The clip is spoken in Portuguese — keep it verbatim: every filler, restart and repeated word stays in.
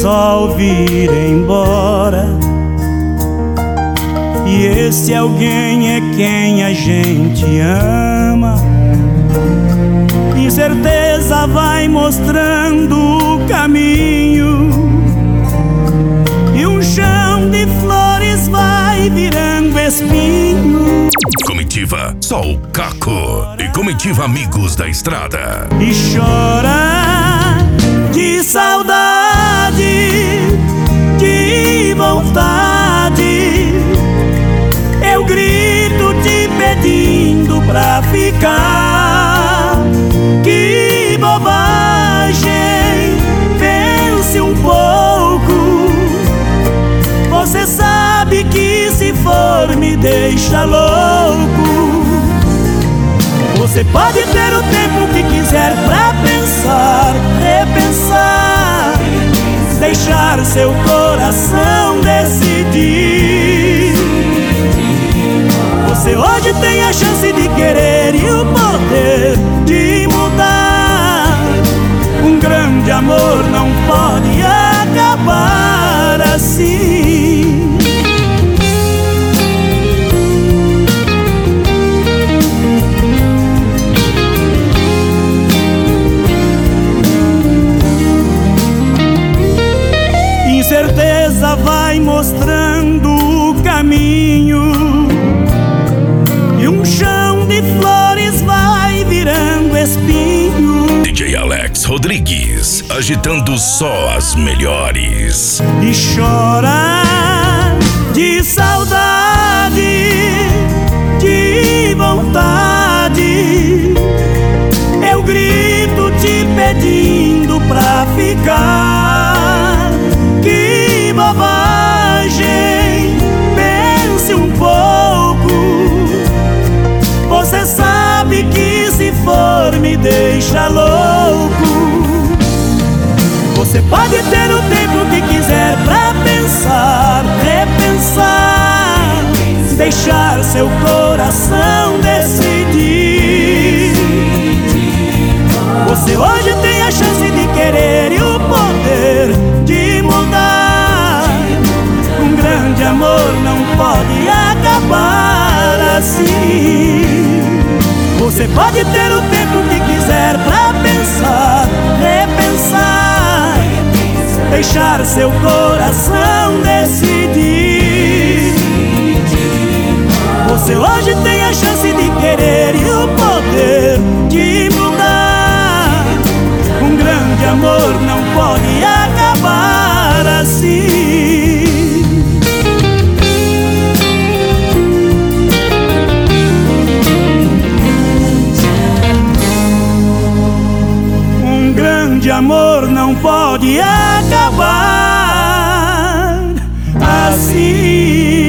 resolve ir embora. E esse alguém é quem a gente ama. Incerteza vai mostrando o caminho, e um chão de flores vai virando espinho. Comitiva Sol Caco e Comitiva Amigos da Estrada. E chora de saudade, de vontade. Eu grito te pedindo pra ficar. Que bobagem, pense um pouco. Você sabe que se for me deixa louco. Você pode ter o tempo que quiser pra pensar, repensar, deixar seu coração decidir. Você hoje tem a chance de querer e o poder de mudar. Um grande amor não pode acabar assim. Incerteza vai mostrando o caminho, e um chão de flores vai virando espinho. D J Alex Rodrigues, agitando só as melhores. E chora de saudade, de vontade. Eu grito te pedindo pra ficar. Que bobagem, pense um pouco. Você sabe que se for me deixa louco. Você pode ter o tempo que quiser pra pensar, repensar, deixar seu coração decidir. Você hoje tem a chance de querer e o poder de mudar. Um grande amor não pode acabar assim. Você pode ter o tempo que quiser pra pensar, repensar, deixar seu coração decidir. Você hoje tem a chance de querer e o poder de mudar. Um grande amor não pode acabar assim. Um grande amor não pode acabar assim.